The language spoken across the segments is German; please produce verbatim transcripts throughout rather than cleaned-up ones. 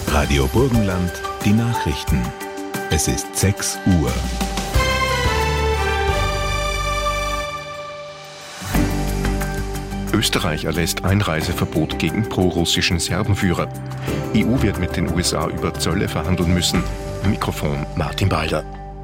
Radio Burgenland, die Nachrichten. Es ist sechs Uhr. Österreich erlässt Einreiseverbot gegen prorussischen Serbenführer. E U wird mit den U S A über Zölle verhandeln müssen. Mikrofon Martin Balder.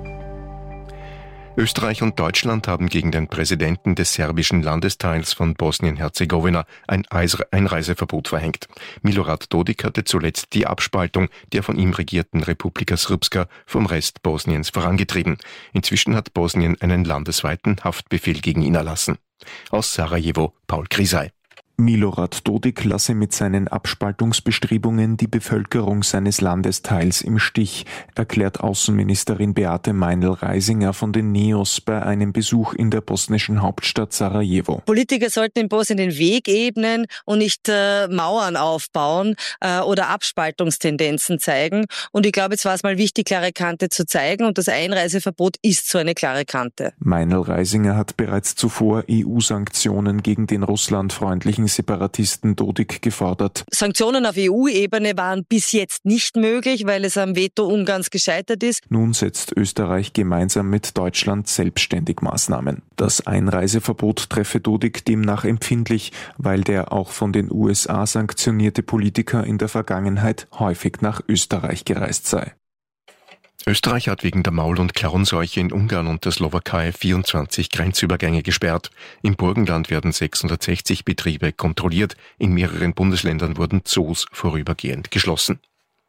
Österreich und Deutschland haben gegen den Präsidenten des serbischen Landesteils von Bosnien-Herzegowina ein Einreiseverbot verhängt. Milorad Dodik hatte zuletzt die Abspaltung der von ihm regierten Republika Srpska vom Rest Bosniens vorangetrieben. Inzwischen hat Bosnien einen landesweiten Haftbefehl gegen ihn erlassen. Aus Sarajevo, Paul Grisay. Milorad Dodik lasse mit seinen Abspaltungsbestrebungen die Bevölkerung seines Landesteils im Stich, erklärt Außenministerin Beate Meinl-Reisinger von den Neos bei einem Besuch in der bosnischen Hauptstadt Sarajevo. Politiker sollten in Bosnien den Weg ebnen und nicht äh, Mauern aufbauen äh, oder Abspaltungstendenzen zeigen. Und ich glaube, jetzt war es mal wichtig, klare Kante zu zeigen, und das Einreiseverbot ist so eine klare Kante. Meinl-Reisinger hat bereits zuvor E U-Sanktionen gegen den russlandfreundlichen Separatisten Dodik gefordert. Sanktionen auf E U-Ebene waren bis jetzt nicht möglich, weil es am Veto Ungarns gescheitert ist. Nun setzt Österreich gemeinsam mit Deutschland selbstständig Maßnahmen. Das Einreiseverbot treffe Dodik demnach empfindlich, weil der auch von den U S A sanktionierte Politiker in der Vergangenheit häufig nach Österreich gereist sei. Österreich hat wegen der Maul- und Klauenseuche in Ungarn und der Slowakei vierundzwanzig Grenzübergänge gesperrt. Im Burgenland werden sechshundertsechzig Betriebe kontrolliert. In mehreren Bundesländern wurden Zoos vorübergehend geschlossen.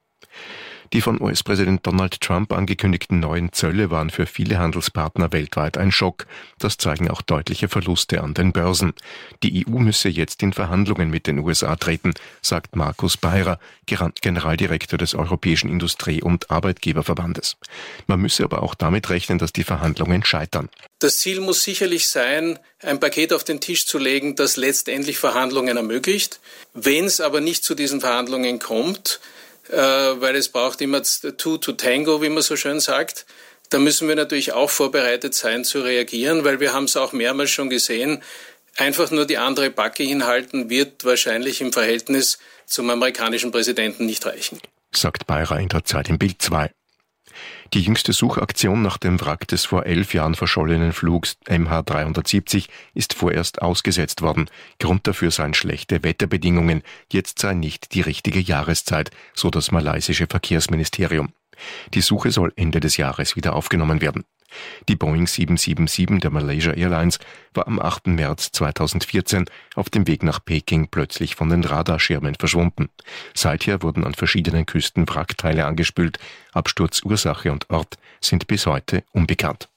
Die von U S-Präsident Donald Trump angekündigten neuen Zölle waren für viele Handelspartner weltweit ein Schock. Das zeigen auch deutliche Verluste an den Börsen. Die E U müsse jetzt in Verhandlungen mit den U S A treten, sagt Markus Beirer, Generaldirektor des Europäischen Industrie- und Arbeitgeberverbandes. Man müsse aber auch damit rechnen, dass die Verhandlungen scheitern. Das Ziel muss sicherlich sein, ein Paket auf den Tisch zu legen, das letztendlich Verhandlungen ermöglicht. Wenn es aber nicht zu diesen Verhandlungen kommt, weil es braucht immer two to tango, wie man so schön sagt. Da müssen wir natürlich auch vorbereitet sein zu reagieren, weil wir haben es auch mehrmals schon gesehen, einfach nur die andere Backe hinhalten wird wahrscheinlich im Verhältnis zum amerikanischen Präsidenten nicht reichen. Sagt Beirer in der Zeit im Bild zwei. Die jüngste Suchaktion nach dem Wrack des vor elf Jahren verschollenen Flugs M H dreihundertsiebzig ist vorerst ausgesetzt worden. Grund dafür seien schlechte Wetterbedingungen. Jetzt sei nicht die richtige Jahreszeit, so das malaysische Verkehrsministerium. Die Suche soll Ende des Jahres wieder aufgenommen werden. Die Boeing sieben sieben sieben der Malaysia Airlines war am achten März zweitausendvierzehn auf dem Weg nach Peking plötzlich von den Radarschirmen verschwunden. Seither wurden an verschiedenen Küsten Wrackteile angespült. Absturzursache und Ort sind bis heute unbekannt.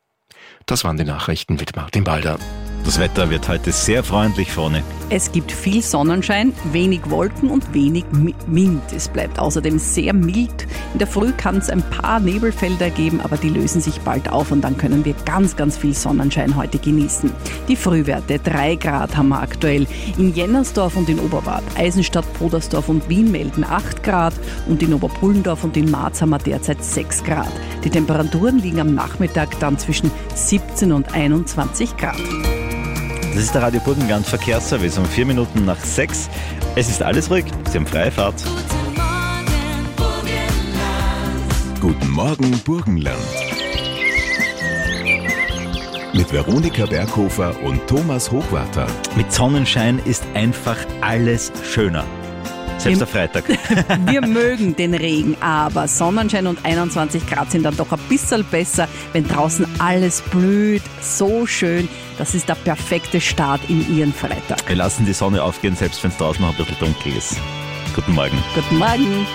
Das waren die Nachrichten mit Martin Balder. Das Wetter wird heute sehr freundlich vorne. Es gibt viel Sonnenschein, wenig Wolken und wenig Wind. Es bleibt außerdem sehr mild. In der Früh kann es ein paar Nebelfelder geben, aber die lösen sich bald auf und dann können wir ganz, ganz viel Sonnenschein heute genießen. Die Frühwerte, drei Grad haben wir aktuell. In Jennersdorf und in Oberwart, Eisenstadt, Podersdorf und Wien melden acht Grad und in Oberpullendorf und in Marz haben wir derzeit sechs Grad. Die Temperaturen liegen am Nachmittag dann zwischen siebzehn und einundzwanzig Grad. Das ist der Radio Burgenland Verkehrsservice um vier Minuten nach sechs. Es ist alles ruhig, Sie haben freie Fahrt. Guten Morgen Burgenland. Mit Veronika Berghofer und Thomas Hochwarter. Mit Sonnenschein ist einfach alles schöner. Selbst der Freitag. Wir mögen den Regen, aber Sonnenschein und einundzwanzig Grad sind dann doch ein bisschen besser, wenn draußen alles blüht. So schön. Das ist der perfekte Start in Ihren Freitag. Wir lassen die Sonne aufgehen, selbst wenn es draußen noch ein bisschen dunkel ist. Guten Morgen. Guten Morgen.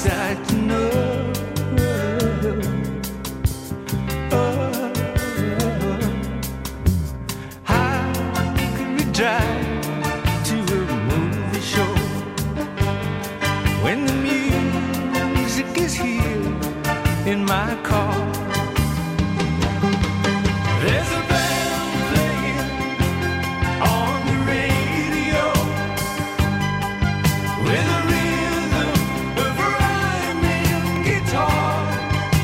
sight to know. Oh, how could we drive to a movie show when the music is here in my car? There's a band playing on the radio with a rhythm of rhyming guitars.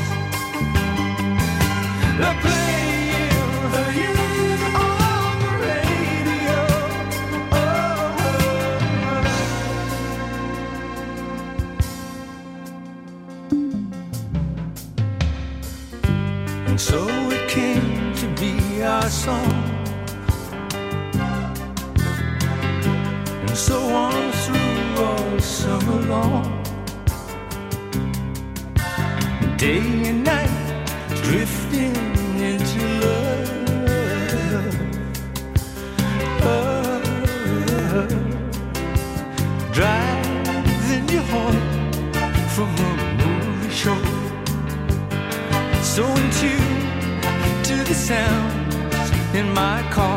They're playing the hymn on the radio. Oh. And so it came to be our song, and so on through all summer long, day and night drifting into love. Oh, driving you home from a movie show, so in tune to the sounds in my car.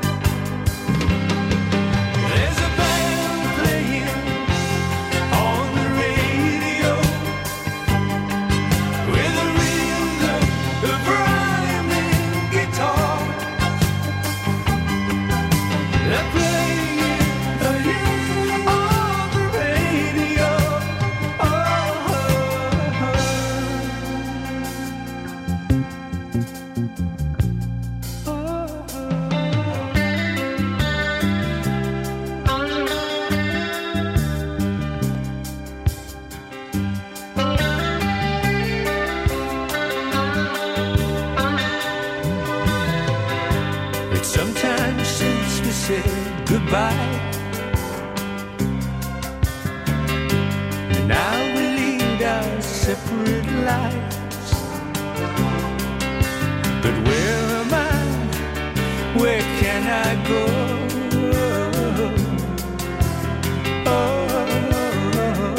There's a band playing on the radio with a rhythm of rhyming guitar. They're playing a hymn on the radio. Oh, oh, oh. It's sometimes since we said goodbye, and now we lead our separate lives. But where am I? Where can I go? Oh,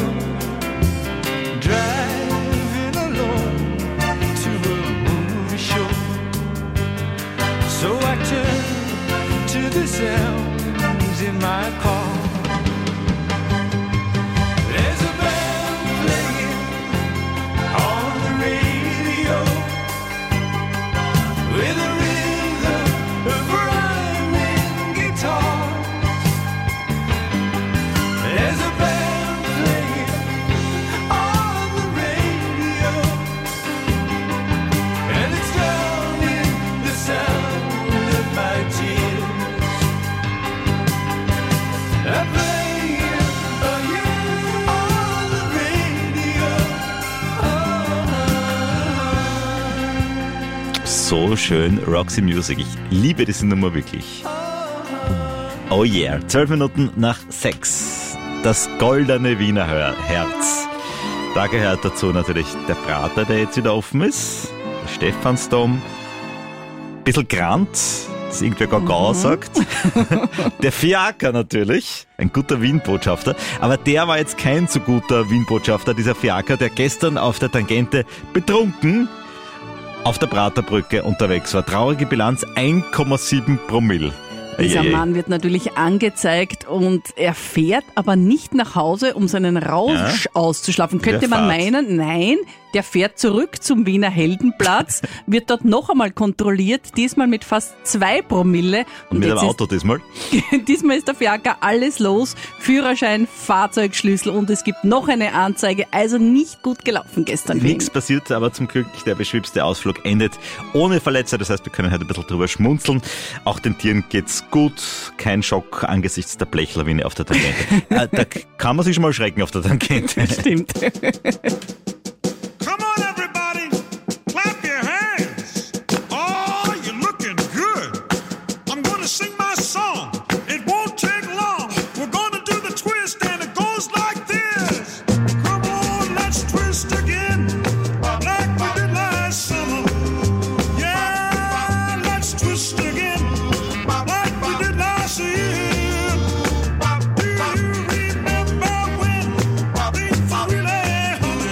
driving alone to a movie show. So I turn to the sounds in my car. There's a band playing on the radio with a rhythm of rhyming guitars. There's a band playing on the radio, and it's drowning the sound of my tears. I'm playing a hymn on the radio. Oh. So schön, Roxy Music. Ich liebe diese Nummer wirklich. Oh yeah, zwölf Minuten nach sechs. Das goldene Wiener Hör- Herz. Da gehört dazu natürlich der Prater, der jetzt wieder offen ist. Der Stephansdom. Bisschen Grant, dass irgendwer Gaga sagt. Der Fiaker natürlich, ein guter Wien-Botschafter. Aber der war jetzt kein so guter Wien-Botschafter, dieser Fiaker, der gestern auf der Tangente betrunken auf der Praterbrücke unterwegs war. Traurige Bilanz, eins Komma sieben Promille. Dieser Eieiei. Mann wird natürlich angezeigt und er fährt aber nicht nach Hause, um seinen Rausch Ja. auszuschlafen. Könnte Der man fährt. meinen, nein, der fährt zurück zum Wiener Heldenplatz, wird dort noch einmal kontrolliert, diesmal mit fast zwei Promille. Und mit dem jetzt Auto diesmal. ist, diesmal ist der Fiaker alles los, Führerschein, Fahrzeugschlüssel und es gibt noch eine Anzeige, also nicht gut gelaufen gestern. für ihn. Nichts passiert, aber zum Glück der beschwipste Ausflug endet ohne Verletzer. Das heißt, wir können heute ein bisschen drüber schmunzeln. Auch den Tieren geht's gut. Kein Schock angesichts der Blechlawine auf der Tangente. äh, da kann man sich schon mal schrecken auf der Tangente. Stimmt. Come on, everybody, clap your hands. Oh, you're looking good. I'm gonna sing my song. It won't take long. We're gonna do the twist, and it goes like this. Come on, let's twist again, like we did last summer. Yeah, let's twist again, like we did last year. Do you remember when things were really humming?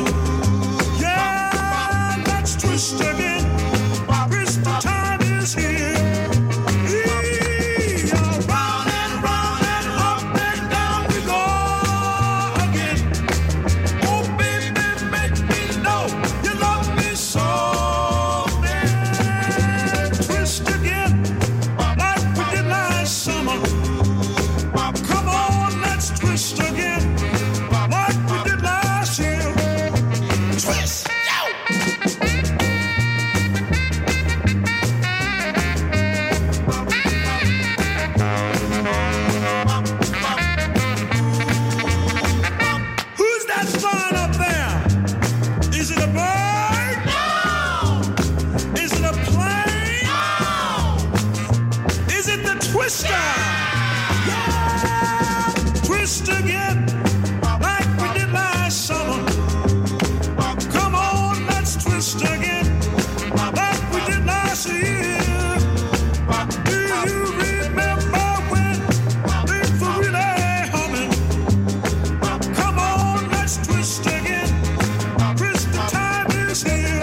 again, like we did last year. Twist, who's that flying up there? Is it a bird? No. Is it a plane? No. Is it the twister? Yeah. Twist again, like we did last summer. Come on, let's twist again, like we did last year. Do you remember when things were really humming? Come on, let's twist again. Twist, the time is here.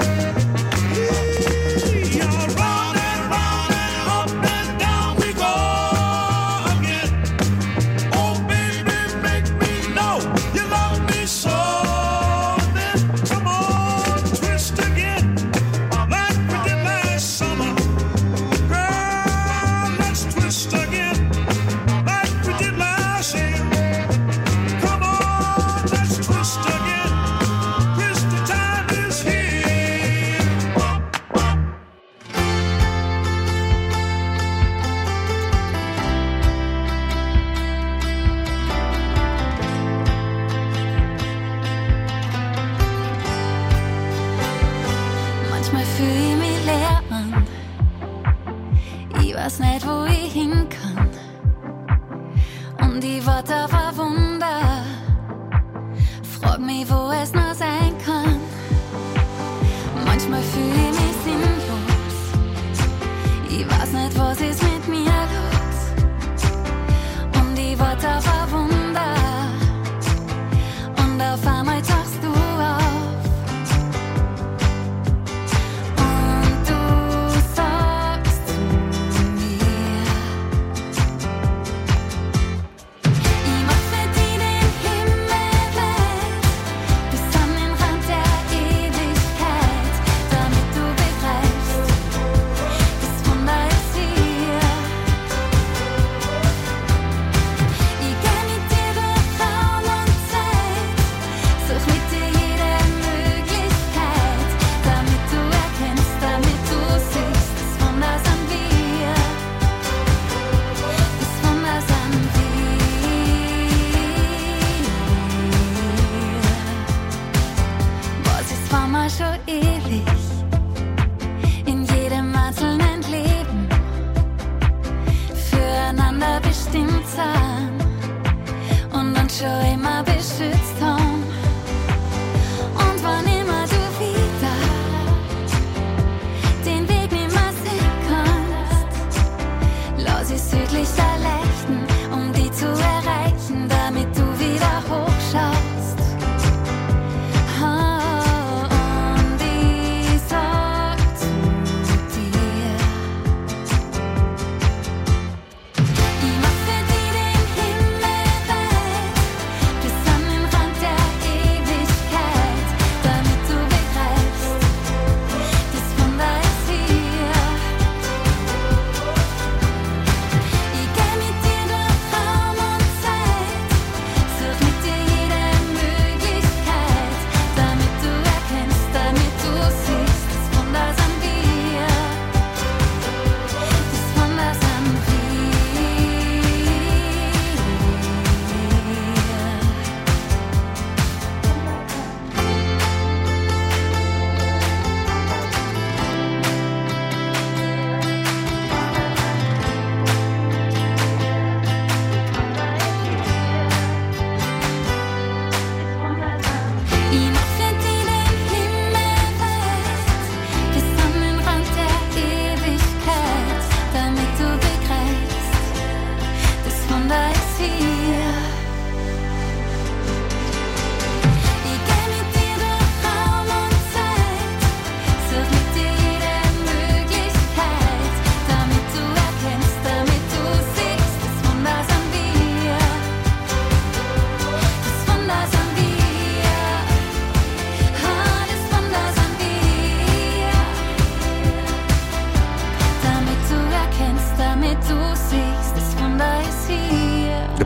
Yeah, round and round and up and down we go again. Oh, baby, make me know you love me so. Then come on, twist again, like we did last summer. Girl, let's twist again, like we did last year. Come on, let's twist again. Twist, the time is here. Manchmal fühl ich mich leer an. Ich weiß nicht, wo ich hin kann. Und ich warte auf ein Wunder. Frag mich, wo es noch sein kann. Manchmal fühl ich mich sinnlos. Ich weiß nicht, was ist mit mir los. Und ich warte auf ein Wunder. Und auf einmal tauchst du auf. Und du sagst zu mir, ich mach für dich den Himmel weit, bis an den Rand der Ewigkeit, damit du begreifst, das Wunder ist hier. Ich geh mit dir durch Raum und Zeit, such mit dir jede Möglichkeit, damit du erkennst, damit du siehst, das Wunder sind wir. Das Wunder sind wir. Was ist war mal schon ewig, in jedem einzelnen Leben, füreinander bestimmt sein und uns schon immer beschützt haben. Und wann immer du wieder den Weg nimmer sehen kannst, lass es südlich erleichtern, um die zu erreichen, damit du wieder hochschaust. Ah, und ich sag zu dir, ich mach für dich den Himmel weit, bis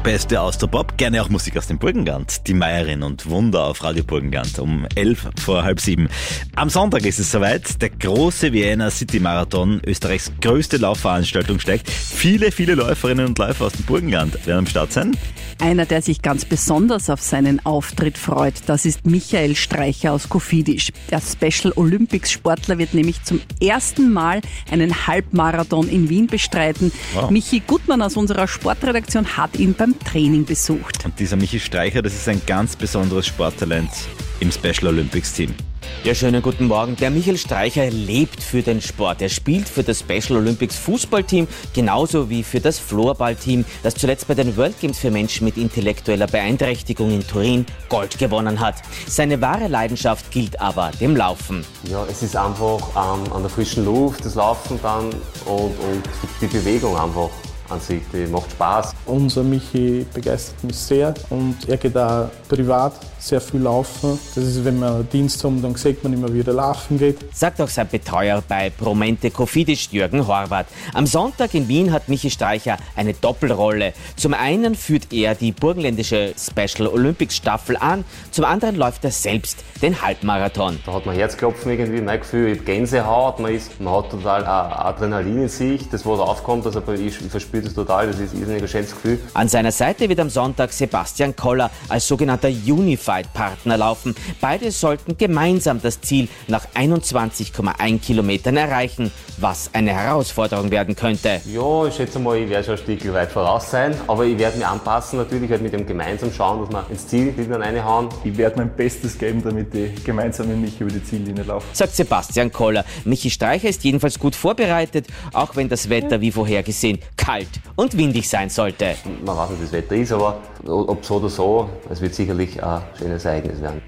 beste Austropop, gerne auch Musik aus dem Burgenland. Die Meierin und Wunder auf Radio Burgenland um elf vor halb sieben. Am Sonntag ist es soweit. Der große Vienna City Marathon, Österreichs größte Laufveranstaltung, steigt. Viele, viele Läuferinnen und Läufer aus dem Burgenland werden am Start sein. Einer, der sich ganz besonders auf seinen Auftritt freut, das ist Michael Streicher aus Kofidis. Der Special Olympics Sportler wird nämlich zum ersten Mal einen Halbmarathon in Wien bestreiten. Wow. Michi Gutmann aus unserer Sportredaktion hat ihn beim Training besucht. Und dieser Michi Streicher, das ist ein ganz besonderes Sporttalent im Special Olympics Team. Ja, schönen guten Morgen. Der Michael Streicher lebt für den Sport. Er spielt für das Special Olympics Fußballteam, genauso wie für das Floorballteam, das zuletzt bei den World Games für Menschen mit intellektueller Beeinträchtigung in Turin Gold gewonnen hat. Seine wahre Leidenschaft gilt aber dem Laufen. Ja, es ist einfach ähm, an der frischen Luft, das Laufen dann und, und die Bewegung einfach an sich, die macht Spaß. Unser Michi begeistert mich sehr und er geht auch privat sehr viel laufen. Das ist, wenn wir Dienst haben, dann sieht man immer, wie er laufen geht. Sagt auch sein Betreuer bei Promente Kofidis, Jürgen Horvath. Am Sonntag in Wien hat Michi Streicher eine Doppelrolle. Zum einen führt er die burgenländische Special Olympics Staffel an, zum anderen läuft er selbst den Halbmarathon. Da hat man Herzklopfen irgendwie, mein Gefühl, ich habe Gänsehaut, man, ist, man hat total Adrenalin in sich, das was aufkommt, also ich, ich verspüre das total, das ist ein irrsinnig schönes Gefühl. An seiner Seite wird am Sonntag Sebastian Koller als sogenannter Unified-Partner laufen. Beide sollten gemeinsam das Ziel nach einundzwanzig Komma eins Kilometern erreichen, was eine Herausforderung werden könnte. Ja, ich schätze mal, ich werde schon ein Stück weit voraus sein, aber ich werde mich anpassen natürlich, ich werde mit dem gemeinsam schauen, dass wir ins Ziel dann reinhauen. Ich werde mein Bestes geben, damit ich gemeinsam mit Michi über die Ziellinie laufe. Sagt Sebastian Koller. Michi Streicher ist jedenfalls gut vorbereitet, auch wenn das Wetter wie vorhergesehen kalt und windig sein sollte. Man weiß nicht, wie das Wetter ist, aber ob so oder so, es wird sicherlich ein schönes Ereignis werden.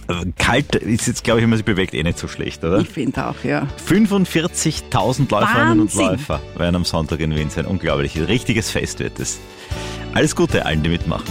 Kalt ist jetzt, glaube ich, wenn man sich bewegt, eh nicht so schlecht, oder? Ich finde auch, ja. fünfundvierzigtausend Läuferinnen Wahnsinn. und Läufer werden am Sonntag in Wien sein. Unglaublich. Ein richtiges Fest wird es. Alles Gute allen, die mitmachen.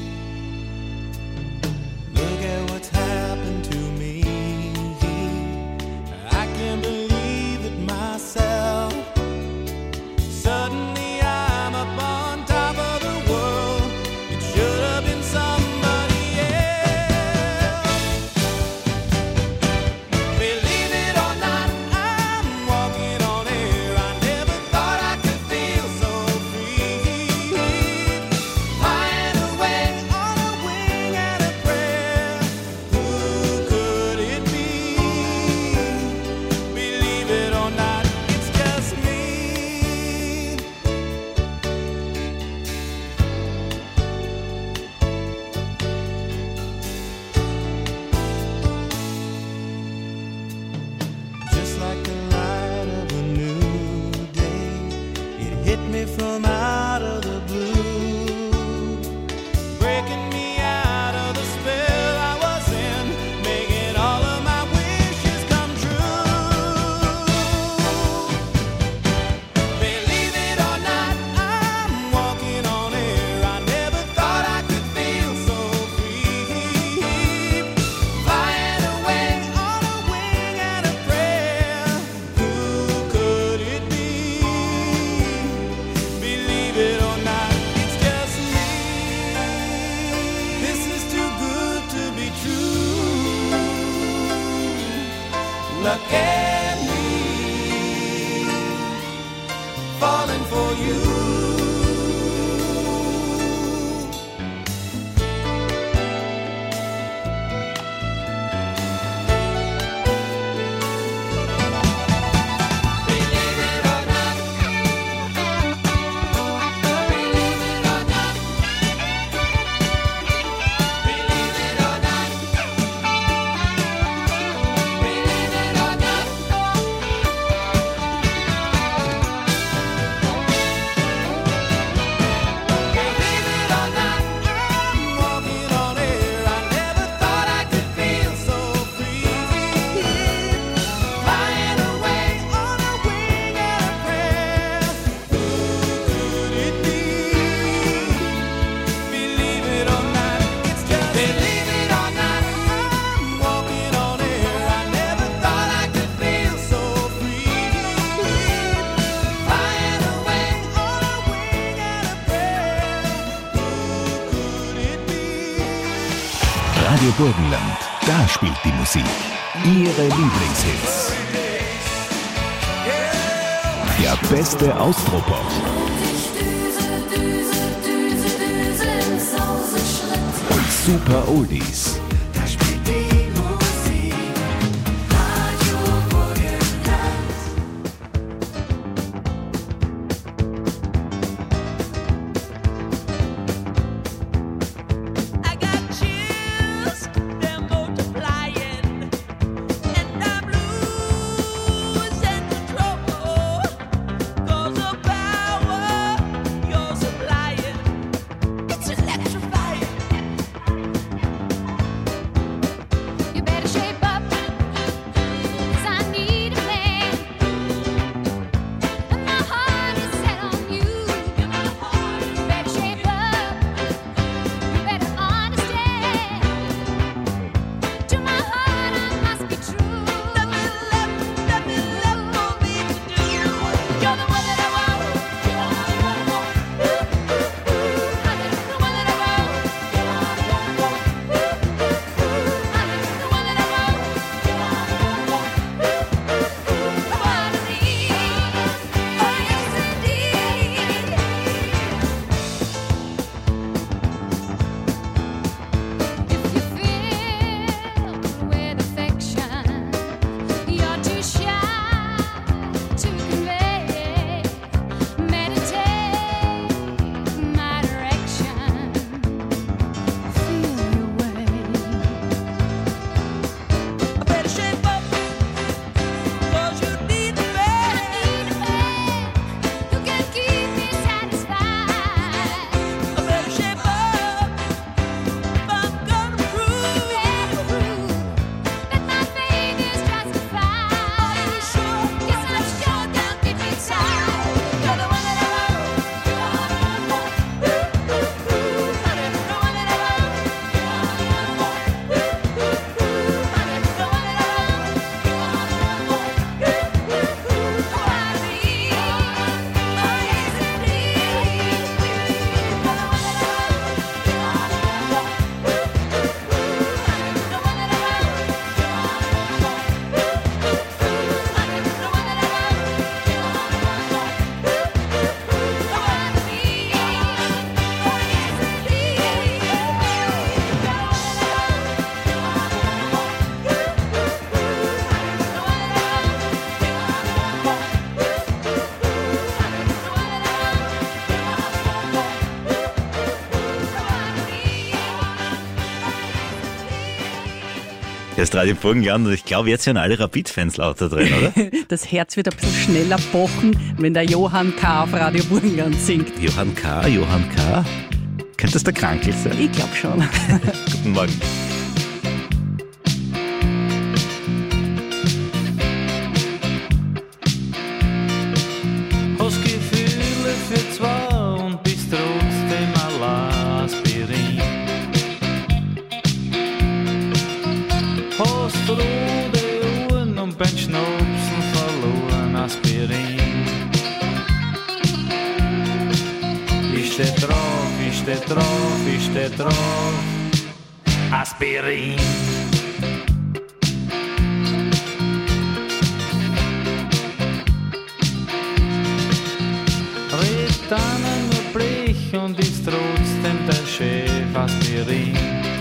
From out of the blue, breaking me out of the spell I was in, making all of my wishes come true. Believe it or not, I'm walking on air. I never thought I could feel so free, flying away on a wing and a prayer. Who could it be? Believe it or not, it's just me. This is too good to be true. Look at me, falling for you. Radio Burgenland, da spielt die Musik. Ihre Lieblingshits. Der beste Austropop. Und super Oldies. Da spielt die Musik. Radio Burgenland. I got chills, they're multiplying, and I'm losing control. 'Cause the power you're supplying, it's electrifying. You better shape up, 'cause I need a man. And my heart is set on you. You better shape up, you better understand. To my heart I must be true. Nothing left, nothing left for me to do. You're the one that I want. You're the one that I want. Honey, the one that I want. With affection, you're too shy to convey. Meditate my direction. Feel your way. I better shape up, 'cause you need a man. You can keep me satisfied. I better shape up, if I'm gonna prove That my faith is justified. Are you sure? Yes, I'm sure down deep inside. You're the one that I want. Honey, the one that I want. Honey, the one that I want. Hier ist Radio Burgenland und ich glaube, jetzt sind alle Rapid-Fans lauter drin, oder? Das Herz wird ein bisschen schneller pochen, wenn der Johann K. auf Radio Burgenland singt. Johann K., Johann K. Könnte das der Krankel sein? Ich glaube schon. Guten Morgen. Hast Gefühle für zwei und bist trotzdem allein Aspirin. Hast rote Uhren und beim Schnapsen verloren Aspirin. Ich steh drauf, ich steh drauf, ich steh drauf Aspirin. Redet einer nur Blech und ist trotzdem der Chef Aspirin.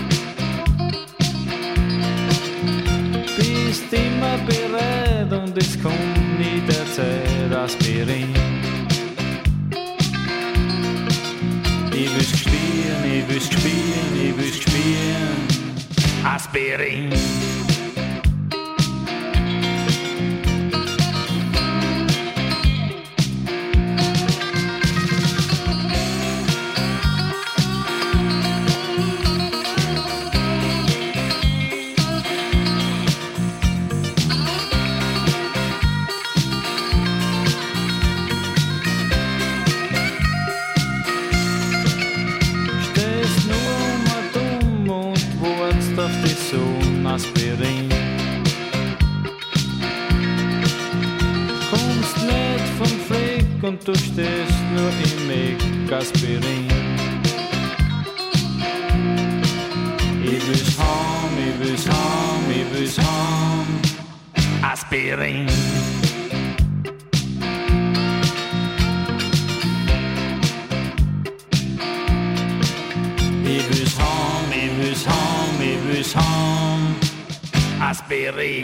Bist immer bereit und es kommt nie der Zeit Aspirin. Ich will's spielen, ich will's spielen, ich will's spielen Aspirin. Stehst nur mal dumm und wartest auf die Sonne Aspirin. Kommst nicht vom Fleck und du stehst nur im Eck Aspirin. Ich will's haben Aspirin. Ich will's haben, ich will's haben, ich will's haben. Aspirin.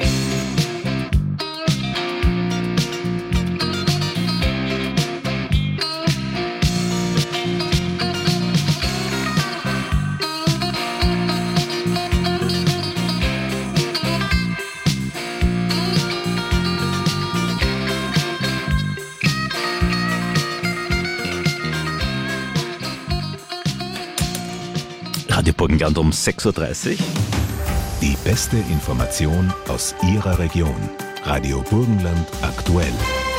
Radio Burgenland um sechs Uhr dreißig. Die beste Information aus Ihrer Region. Radio Burgenland aktuell.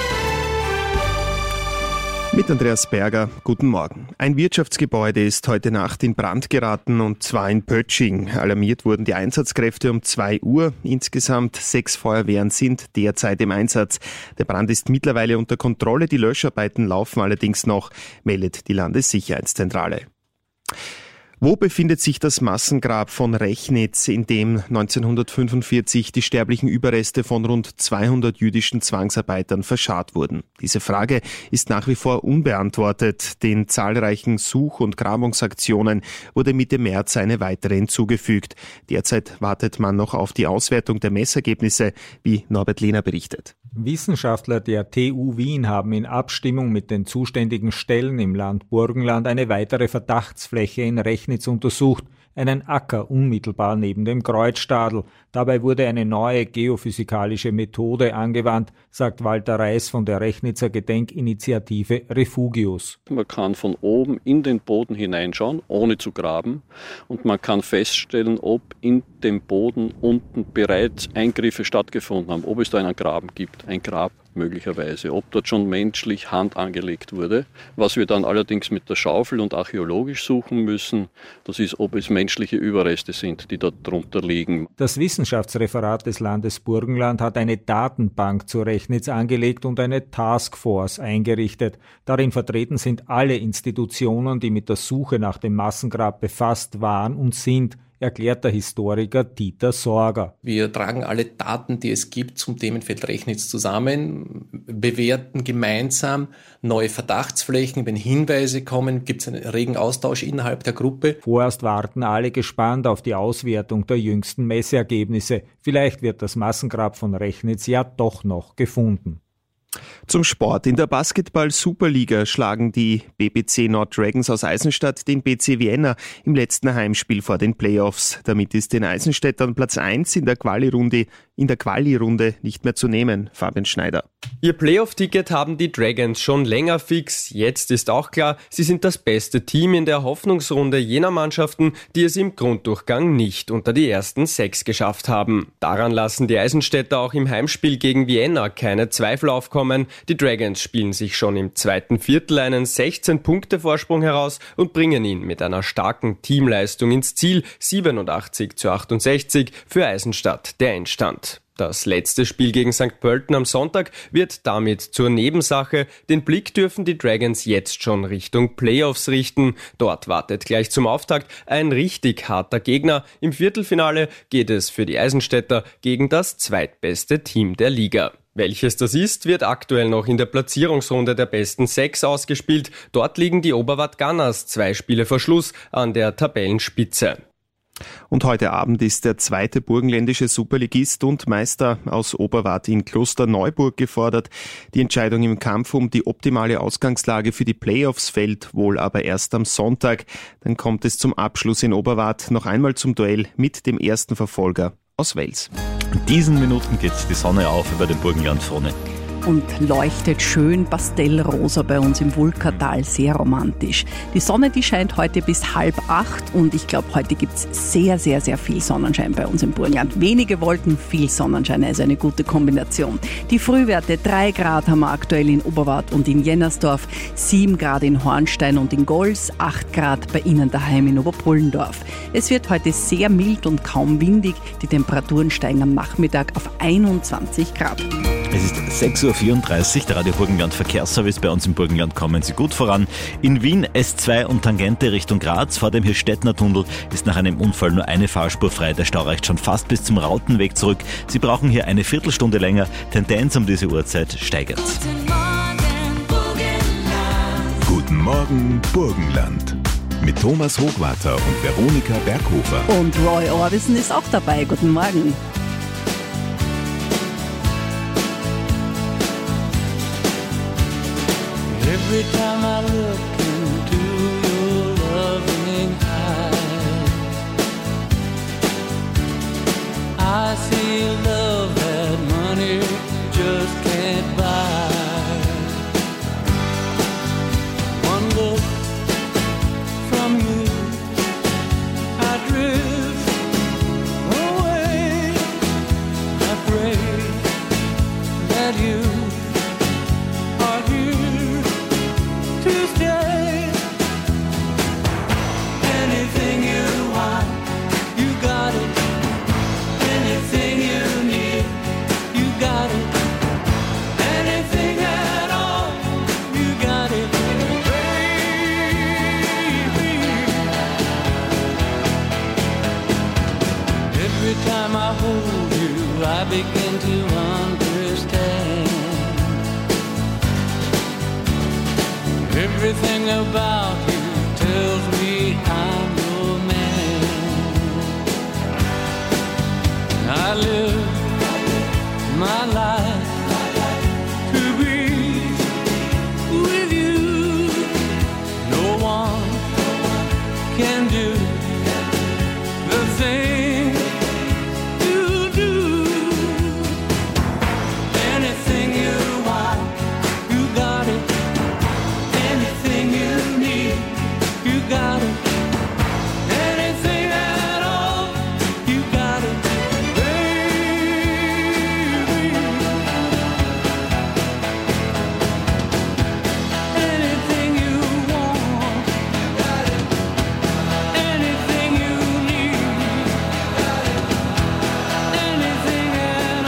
Mit Andreas Berger, guten Morgen. Ein Wirtschaftsgebäude ist heute Nacht in Brand geraten, und zwar in Pötsching. Alarmiert wurden die Einsatzkräfte um zwei Uhr. Insgesamt sechs Feuerwehren sind derzeit im Einsatz. Der Brand ist mittlerweile unter Kontrolle. Die Löscharbeiten laufen allerdings noch, meldet die Landessicherheitszentrale. Wo befindet sich das Massengrab von Rechnitz, in dem neunzehnhundertfünfundvierzig die sterblichen Überreste von rund zweihundert jüdischen Zwangsarbeitern verscharrt wurden? Diese Frage ist nach wie vor unbeantwortet. Den zahlreichen Such- und Grabungsaktionen wurde Mitte März eine weitere hinzugefügt. Derzeit wartet man noch auf die Auswertung der Messergebnisse, wie Norbert Lehner berichtet. Wissenschaftler der T U Wien haben in Abstimmung mit den zuständigen Stellen im Land Burgenland eine weitere Verdachtsfläche in Rechnitz untersucht, einen Acker unmittelbar neben dem Kreuzstadl. Dabei wurde eine neue geophysikalische Methode angewandt, sagt Walter Reis von der Rechnitzer Gedenkinitiative Refugius. Man kann von oben in den Boden hineinschauen, ohne zu graben, und man kann feststellen, ob in dem Boden unten bereits Eingriffe stattgefunden haben, ob es da einen Graben gibt, ein Grab möglicherweise, ob dort schon menschlich Hand angelegt wurde. Was wir dann allerdings mit der Schaufel und archäologisch suchen müssen, das ist, ob es menschliche Überreste sind, die dort drunter liegen. Das Wissenschaftsreferat des Landes Burgenland hat eine Datenbank zu Rechnitz angelegt und eine Taskforce eingerichtet. Darin vertreten sind alle Institutionen, die mit der Suche nach dem Massengrab befasst waren und sind, erklärt der Historiker Dieter Sorger. Wir tragen alle Daten, die es gibt, zum Themenfeld Rechnitz zusammen, bewerten gemeinsam neue Verdachtsflächen. Wenn Hinweise kommen, gibt es einen regen Austausch innerhalb der Gruppe. Vorerst warten alle gespannt auf die Auswertung der jüngsten Messergebnisse. Vielleicht wird das Massengrab von Rechnitz ja doch noch gefunden. Zum Sport. In der Basketball-Superliga schlagen die B B C Nord Dragons aus Eisenstadt den B C Vienna im letzten Heimspiel vor den Playoffs. Damit ist den Eisenstädtern Platz eins in der Quali-Runde, in der Quali-Runde nicht mehr zu nehmen. Fabian Schneider. Ihr Playoff-Ticket haben die Dragons schon länger fix. Jetzt ist auch klar, sie sind das beste Team in der Hoffnungsrunde jener Mannschaften, die es im Grunddurchgang nicht unter die ersten sechs geschafft haben. Daran lassen die Eisenstädter auch im Heimspiel gegen Vienna keine Zweifel aufkommen. Die Dragons spielen sich schon im zweiten Viertel einen sechzehn-Punkte-Vorsprung heraus und bringen ihn mit einer starken Teamleistung ins Ziel. siebenundachtzig zu achtundsechzig für Eisenstadt der Endstand. Das letzte Spiel gegen Sankt Pölten am Sonntag wird damit zur Nebensache. Den Blick dürfen die Dragons jetzt schon Richtung Playoffs richten. Dort wartet gleich zum Auftakt ein richtig harter Gegner. Im Viertelfinale geht es für die Eisenstädter gegen das zweitbeste Team der Liga. Welches das ist, wird aktuell noch in der Platzierungsrunde der besten sechs ausgespielt. Dort liegen die Oberwart Gunners zwei Spiele vor Schluss an der Tabellenspitze. Und heute Abend ist der zweite burgenländische Superligist und Meister aus Oberwart in Klosterneuburg gefordert. Die Entscheidung im Kampf um die optimale Ausgangslage für die Playoffs fällt wohl aber erst am Sonntag. Dann kommt es zum Abschluss in Oberwart noch einmal zum Duell mit dem ersten Verfolger aus Wels. In diesen Minuten geht die Sonne auf über den Burgenland vorne. Und leuchtet schön pastellrosa bei uns im Vulkatal, sehr romantisch. Die Sonne, die scheint heute bis halb acht und ich glaube, heute gibt es sehr, sehr, sehr viel Sonnenschein bei uns im Burgenland. Wenige Wolken, viel Sonnenschein, also eine gute Kombination. Die Frühwerte, drei Grad haben wir aktuell in Oberwart und in Jennersdorf, sieben Grad in Hornstein und in Gols, acht Grad bei Ihnen daheim in Oberpullendorf. Es wird heute sehr mild und kaum windig, die Temperaturen steigen am Nachmittag auf einundzwanzig Grad. Es ist sechs Uhr vierunddreißig, der Radio Burgenland Verkehrsservice. Bei uns im Burgenland kommen Sie gut voran. In Wien S zwei und Tangente Richtung Graz. Vor dem Hirstettner Tunnel ist nach einem Unfall nur eine Fahrspur frei. Der Stau reicht schon fast bis zum Rautenweg zurück. Sie brauchen hier eine Viertelstunde länger. Tendenz um diese Uhrzeit steigert. Guten Morgen, Burgenland. Mit Thomas Hochwarter und Veronika Berghofer. Und Roy Orbison ist auch dabei. Guten Morgen. Every time I look into your loving eyes, I see love that money just can't buy. One look from you, I drift away. I pray that you are here to stay. Anything you want, you got it. Anything you need, you got it. Anything at all, you got it. Baby, every time I hold you, I begin to understand. Everything about you tells me I'm your man. I live my life to be with you. No one can do the thing you do. Anything you want, you got it. Anything you need, you got it. Anything at all, you got it, baby. Anything you want, you got it. Anything you need, you got it. Anything at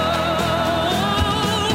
all.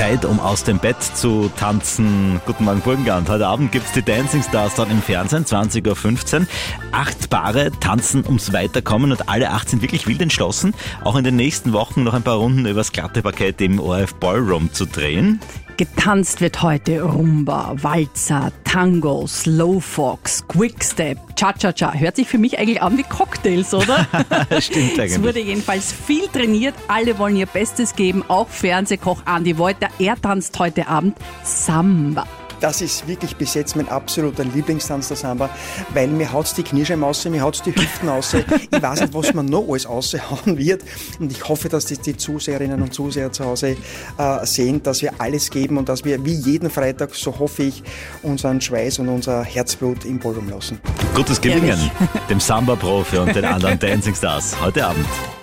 Zeit, um aus dem Bett zu tanzen. Guten Morgen, Burgenland. Heute Abend gibt's die Dancing Stars dann im Fernsehen, zwanzig Uhr fünfzehn. Acht Paare tanzen ums Weiterkommen und alle acht sind wirklich wild entschlossen, auch in den nächsten Wochen noch ein paar Runden übers glatte Parkett im O R F Ballroom zu drehen. Getanzt wird heute Rumba, Walzer, Tango, Slowfox, Quickstep, Cha-Cha-Cha. Hört sich für mich eigentlich an wie Cocktails, oder? Stimmt eigentlich. Es wurde jedenfalls viel trainiert. Alle wollen ihr Bestes geben. Auch Fernsehkoch Andi Wolter. Er tanzt heute Abend Samba. Das ist wirklich bis jetzt mein absoluter Lieblingstanz, der Samba, weil mir haut's die Kniescheiben aus, mir haut's die Hüften aus. Ich weiß nicht, was man noch alles raushauen wird. Und ich hoffe, dass die, die Zuseherinnen und Zuseher zu Hause äh, sehen, dass wir alles geben und dass wir wie jeden Freitag, so hoffe ich, unseren Schweiß und unser Herzblut im Ballroom lassen. Gutes Gelingen dem Samba-Profi und den anderen Dancing Stars heute Abend.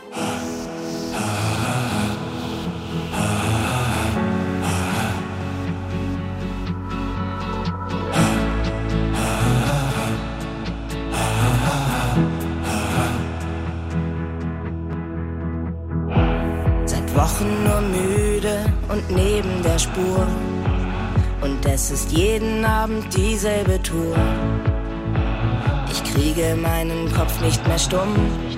Wochen nur müde und neben der Spur. Und es ist jeden Abend dieselbe Tour. Ich kriege meinen Kopf nicht mehr stumm.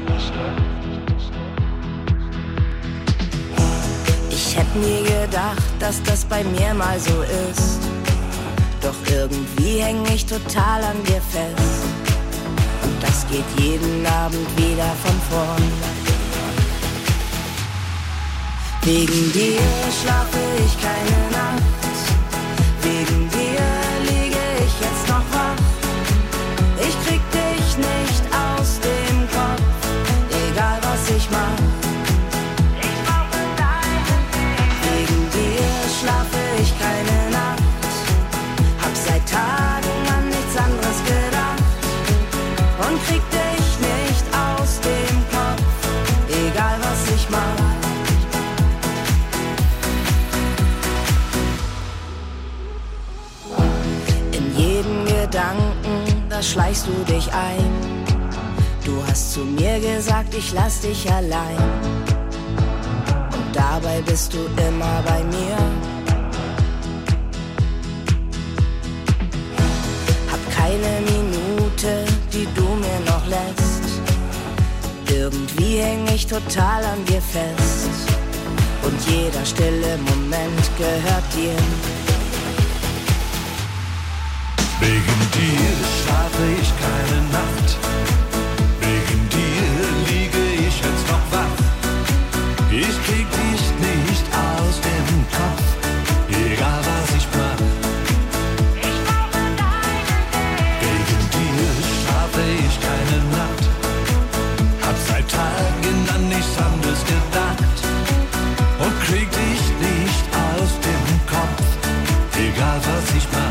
Ich hätte nie gedacht, dass das bei mir mal so ist. Doch irgendwie häng ich total an dir fest. Und das geht jeden Abend wieder von vorn. Wegen dir schlafe ich keine Nacht, wegen dir liege ich jetzt noch wach. Ich krieg dich nicht aus dem Kopf, egal was ich mach. Ich brauche deinen Weg. Wegen dir schlafe ich keine Nacht, hab seit Tagen an nichts anderes gedacht und krieg dich nicht aus dem Kopf, egal was ich mach. Gedanken, da schleichst du dich ein. Du hast zu mir gesagt, ich lass dich allein. Und dabei bist du immer bei mir. Hab keine Minute, die du mir noch lässt. Irgendwie häng ich total an dir fest. Und jeder stille Moment gehört dir. Wegen dir schlafe ich keine Nacht, wegen dir liege ich jetzt noch wach. Ich krieg dich nicht aus dem Kopf, egal was ich mach. Ich brauche deinen Weg. Wegen dir schlafe ich keine Nacht, hab seit Tagen an nichts anderes gedacht und krieg dich nicht aus dem Kopf, egal was ich mach.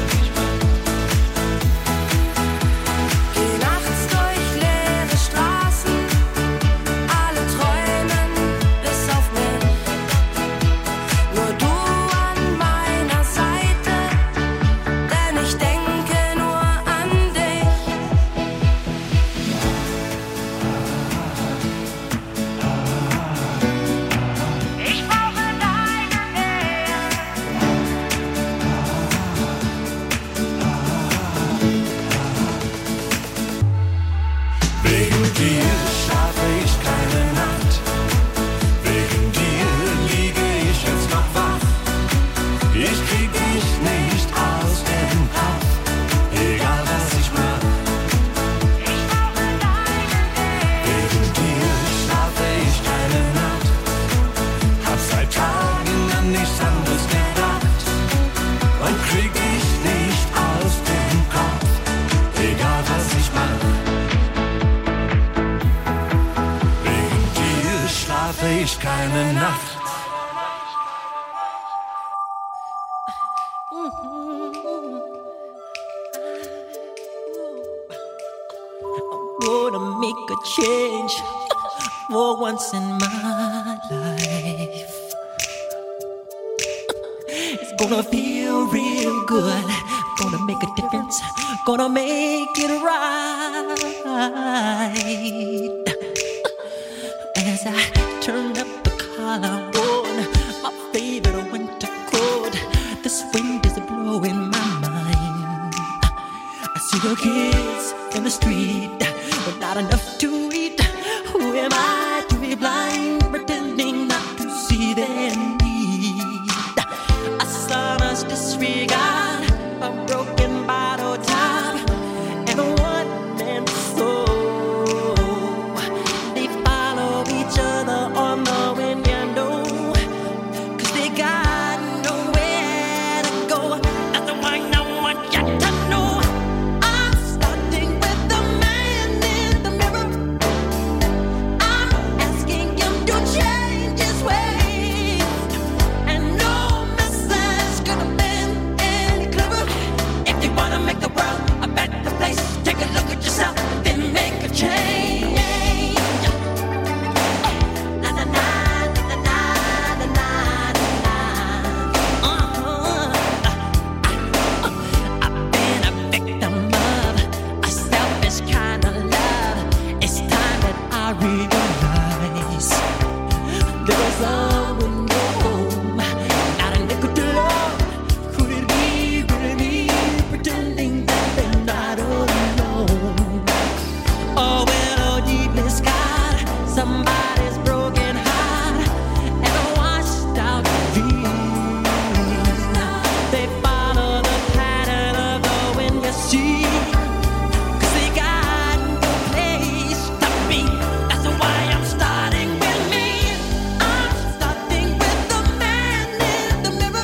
Ich keine Nacht. I'm gonna make a change for once in my life. It's gonna feel real good. Gonna make a difference. Gonna make it right. As I turn up the collar on my favorite winter See the kids in the street with not enough to eat. Who am I to be blind, pretending not to see their need? A sonorous disregard, a broken bottle top, and a one-man soul. They follow each other on the window, 'cause they got nowhere to go. That's the one I want you to know. I'm starting with the man in the mirror. I'm asking him to change his ways, and no message could have been any clearer. If you wanna make the world a better place, take a look at yourself, then make a change. Na na na na na na na na. Uh-huh. I've been a victim of a selfish kind of love. It's time that I realize there was someone home, not a nickel to love. Could it be really me pretending that they're not alone? Oh, well, deep in the sky, somebody's broken heart and a washed out dreams. They follow the pattern of the wind, you see, 'cause they got no place to be. That's why I'm starting with me. I'm starting with the man in the mirror.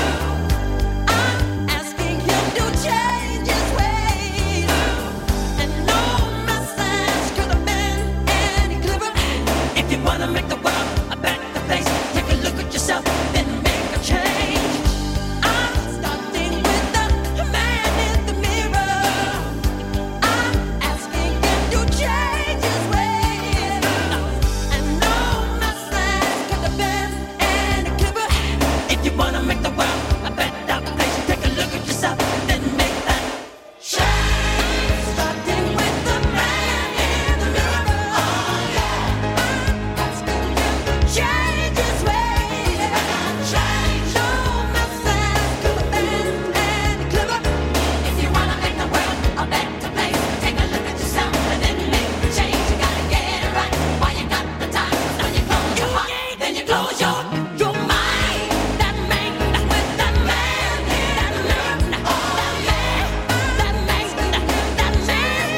I'm asking him to change his ways, and no message could have been any clearer. If you wanna make the world a better place, take a look at yourself, then make a change. I'm starting with the man in the mirror. I'm asking him to change his ways, and no message could have been any clearer. If you wanna make the world a better place, take a look at yourself, then make that change. Starting with the man in the mirror. Oh yeah. Asking him to change his ways. Change. No message could have been any clearer. If you wanna make the world a better place, take a look at yourself and then make the change. You gotta get it right while you got the time. Now you close your heart, then you close your your mind. That man, that with that man, that man, that man, that man, that man, that man,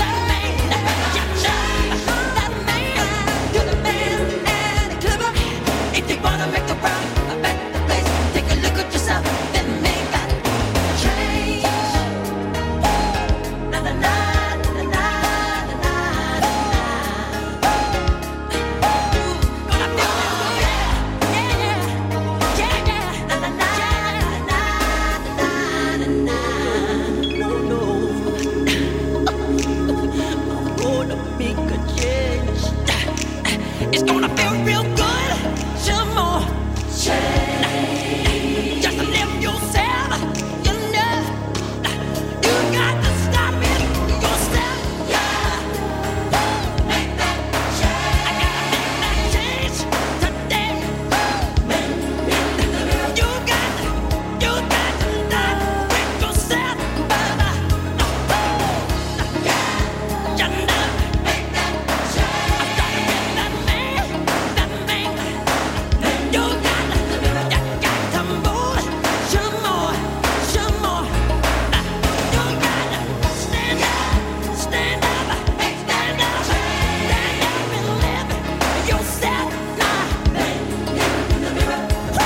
that man, could have been any clearer. If you wanna make the world a better place, take a look at yourself, then make that change. Na na na na na na na. Gonna feel it, yeah, yeah, yeah, yeah. Na na na na na na na. No, no. I'm gonna make a change. It's gonna feel real good. Some more change. Just live yourself. You know, you got to stop it yourself. Yeah. Make that change. I gotta make that change today. You got to, you got to stop with yourself, brother. Yeah. You know, make that change. I'm starting with that man, that man. You got to, you got to move some more, some more. You got to stand up, stand up, stand up, stand up and live yourself now. In the mirror.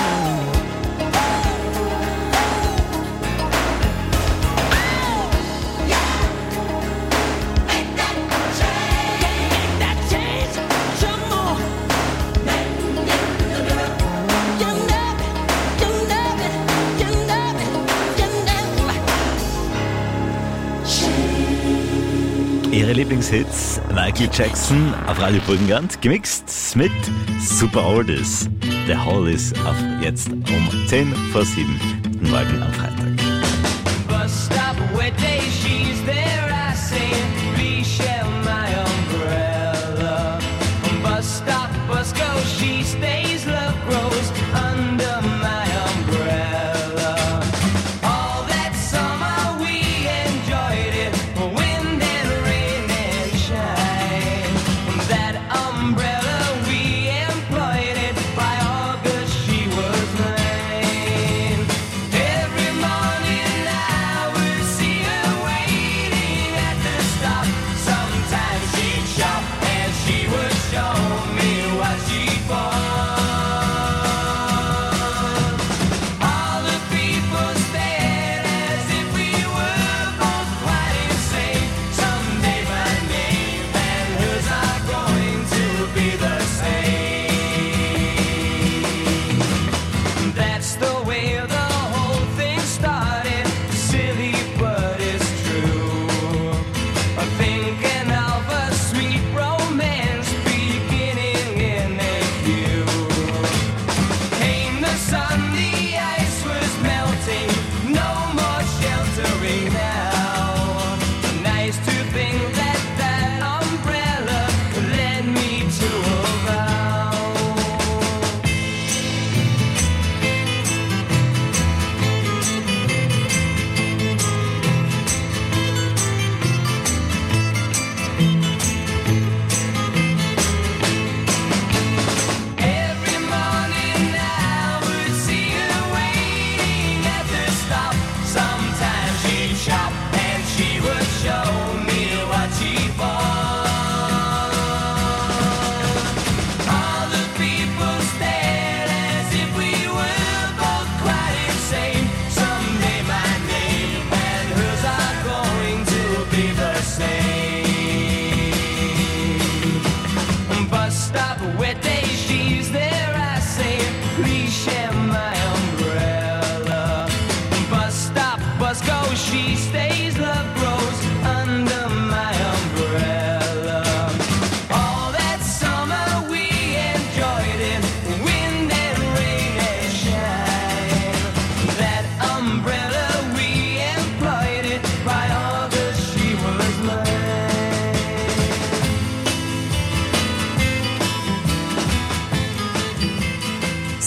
Make that change. Make that change some more. You love it, you love it, you love it, you love it. Ihre Lieblingshits, Michael Jackson auf Radio Burgenland, gemixt mit Super Oldies. Der Hollies auf jetzt um zehn vor sieben. Guten Morgen am Freitag. Bus stop, wet day, she's there, I say, please share my umbrella. Bus stop, bus go, she stays, love grows under my umbrella. All that summer we enjoyed it,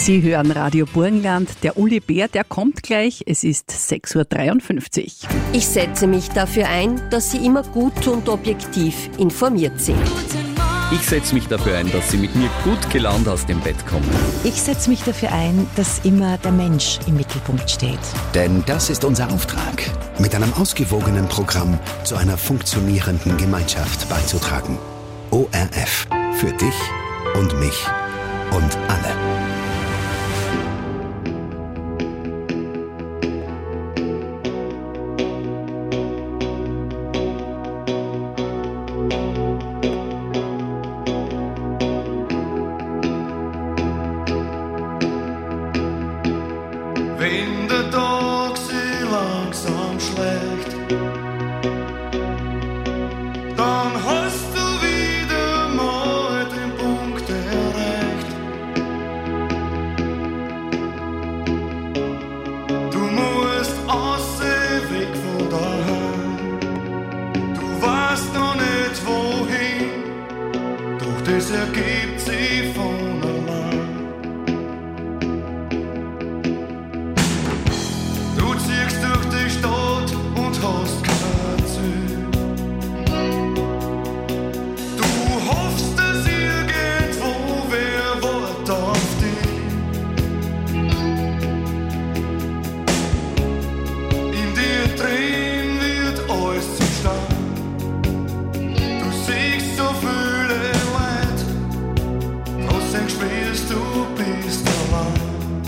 Sie hören Radio Burgenland. Der Uli Bär, der kommt gleich. Es ist sechs Uhr dreiundfünfzig. Ich setze mich dafür ein, dass Sie immer gut und objektiv informiert sind. Ich setze mich dafür ein, dass Sie mit mir gut gelaunt aus dem Bett kommen. Ich setze mich dafür ein, dass immer der Mensch im Mittelpunkt steht. Denn das ist unser Auftrag, mit einem ausgewogenen Programm zu einer funktionierenden Gemeinschaft beizutragen. O R F. Für dich und mich und alle. Wenn der Tag sich langsam schlägt, dann hast du wieder mal den Punkt erreicht. Du musst aussehen, weg von daheim. Du weißt noch nicht wohin, doch das ergibt sich von allein. Du ziehst durch die Stadt und hast kein Ziel. Du hoffst, dass irgendwo wer wartet auf dich. In dir drin wird alles zum Stein. Du siehst so viele Leute, trotzdem spürst du, bist allein.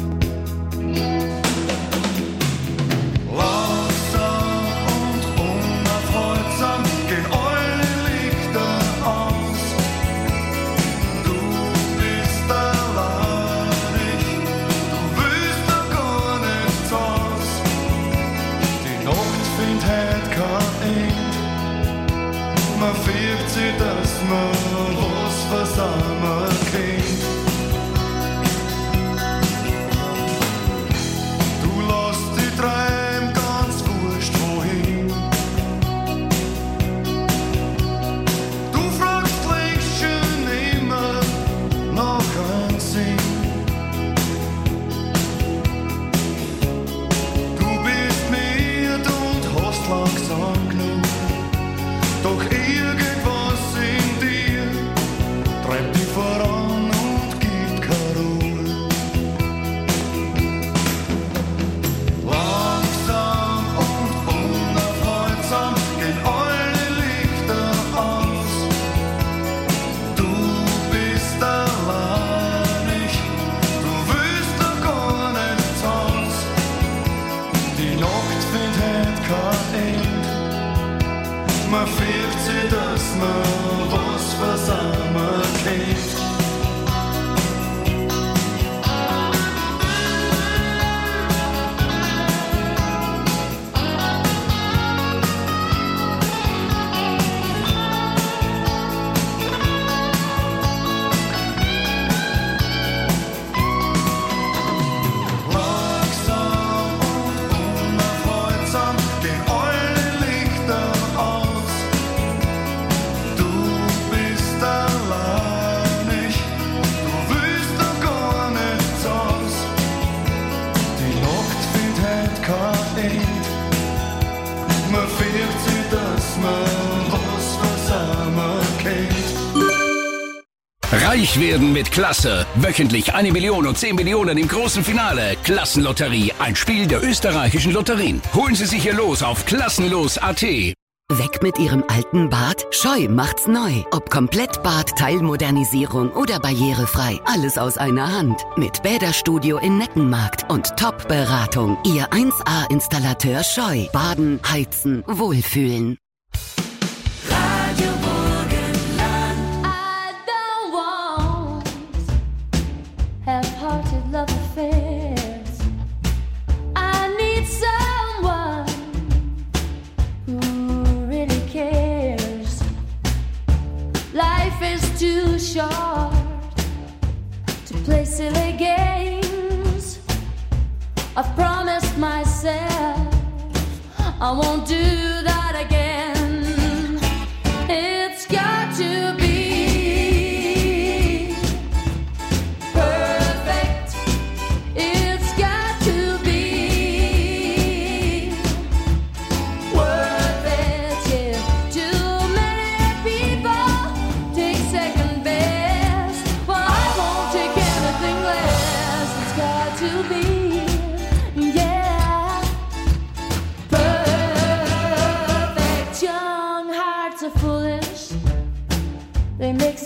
Langsam und unaufhaltsam gehen alle Lichter aus. Du bist alleinig, du willst noch gar nichts aus. Die Nacht findet heute kein Ende. Man fürcht sich, dass man was versammelt kennt. Du lässt dich treiben, ganz wurscht wohin. Du fragst längst schon immer nach einem Sinn. Du bist müde und hast langsam genug. Doch irgendwas in dir treibt dich voran und gibt keine Ruhe. Langsam und unaufhaltsam gehen alle Lichter aus. Du bist alleinig, du willst noch gar nichts aus. Die Nacht findet heute kein Ende. Man fürcht sich, dass man was versammelt kennt. Langsam und unaufhaltsam gehen alle Lichter aus. Du bist alleinig, du willst noch gar nichts aus. Die Nacht findet heute kein Ende. Man fürcht sich, dass man was versammelt kennt. Reich werden mit Klasse. Wöchentlich eine Million und zehn Millionen im großen Finale. Klassenlotterie, ein Spiel der österreichischen Lotterien. Holen Sie sich Ihr Los auf klassenlos punkt a t. Weg mit Ihrem alten Bad? Scheu macht's neu. Ob Komplettbad, Teilmodernisierung oder barrierefrei. Alles aus einer Hand. Mit Bäderstudio in Neckenmarkt und Top-Beratung. Ihr eins A-Installateur Scheu. Baden, heizen, wohlfühlen. Radio Burgenland. I don't want half-hearted love affairs. I need someone who really cares. Life is too short to play silly games. I've promised myself I won't do that again. It's got to be perfect.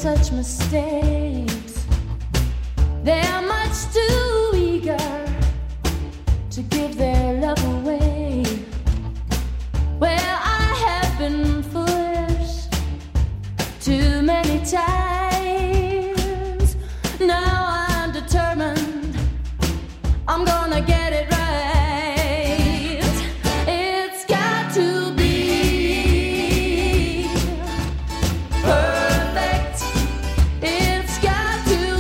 such mistakes. They're much too eager to give their love away. Well, I have been foolish too many times. Now I'm determined I'm gonna get it right. It's got to be perfect. It's got to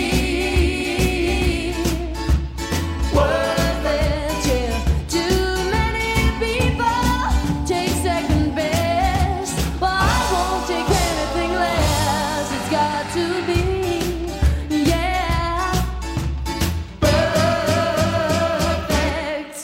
be worth it, yeah. Too many people take second best, but I won't take anything less. It's got to be, yeah, perfect.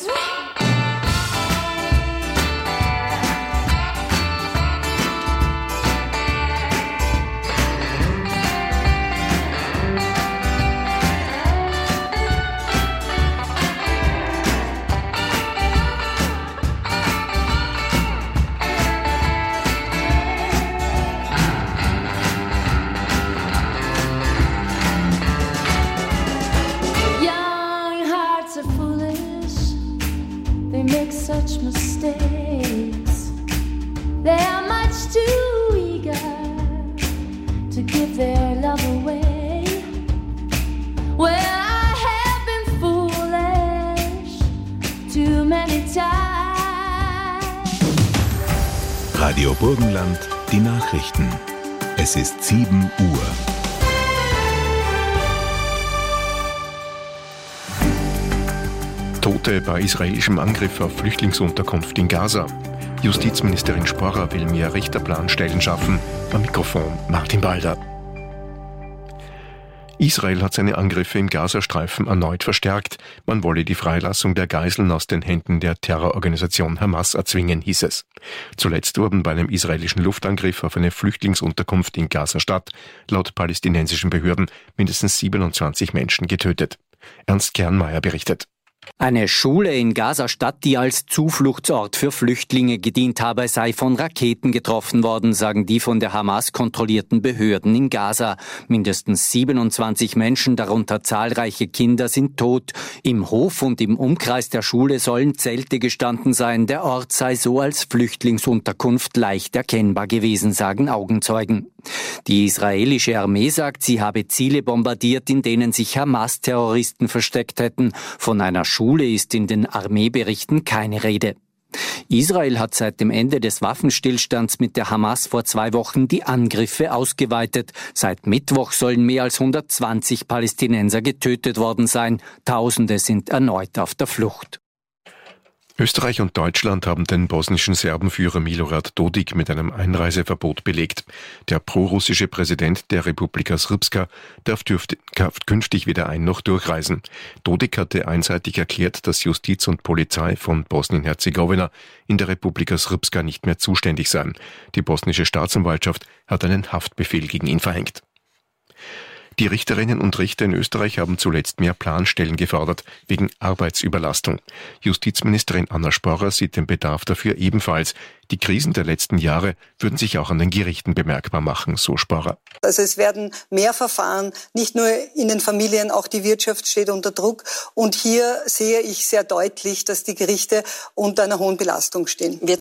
Young hearts are foolish, they make such mistakes. They're much too eager to give their love away. Well, I have been foolish too many times. Radio Burgenland, die Nachrichten. Es ist sieben Uhr. Tote bei israelischem Angriff auf Flüchtlingsunterkunft in Gaza. Justizministerin Sporrer will mehr Richterplanstellen schaffen. Am Mikrofon Martin Balder. Israel hat seine Angriffe im Gazastreifen erneut verstärkt. Man wolle die Freilassung der Geiseln aus den Händen der Terrororganisation Hamas erzwingen, hieß es. Zuletzt wurden bei einem israelischen Luftangriff auf eine Flüchtlingsunterkunft in Gaza-Stadt laut palästinensischen Behörden mindestens siebenundzwanzig Menschen getötet. Ernst Kernmeier berichtet. Eine Schule in Gaza-Stadt, die als Zufluchtsort für Flüchtlinge gedient habe, sei von Raketen getroffen worden, sagen die von der Hamas kontrollierten Behörden in Gaza. Mindestens siebenundzwanzig Menschen, darunter zahlreiche Kinder, sind tot. Im Hof und im Umkreis der Schule sollen Zelte gestanden sein. Der Ort sei so als Flüchtlingsunterkunft leicht erkennbar gewesen, sagen Augenzeugen. Die israelische Armee sagt, sie habe Ziele bombardiert, in denen sich Hamas-Terroristen versteckt hätten. Von einer Schule ist in den Armeeberichten keine Rede. Israel hat seit dem Ende des Waffenstillstands mit der Hamas vor zwei Wochen die Angriffe ausgeweitet. Seit Mittwoch sollen mehr als hundertzwanzig Palästinenser getötet worden sein. Tausende sind erneut auf der Flucht. Österreich und Deutschland haben den bosnischen Serbenführer Milorad Dodik mit einem Einreiseverbot belegt. Der prorussische Präsident der Republika Srpska darf, dürfte, darf künftig weder ein- noch durchreisen. Dodik hatte einseitig erklärt, dass Justiz und Polizei von Bosnien-Herzegowina in der Republika Srpska nicht mehr zuständig seien. Die bosnische Staatsanwaltschaft hat einen Haftbefehl gegen ihn verhängt. Die Richterinnen und Richter in Österreich haben zuletzt mehr Planstellen gefordert, wegen Arbeitsüberlastung. Justizministerin Anna Sporrer sieht den Bedarf dafür ebenfalls. Die Krisen der letzten Jahre würden sich auch an den Gerichten bemerkbar machen, so Sporrer. Also es werden mehr Verfahren, nicht nur in den Familien, auch die Wirtschaft steht unter Druck. Und hier sehe ich sehr deutlich, dass die Gerichte unter einer hohen Belastung stehen. Wir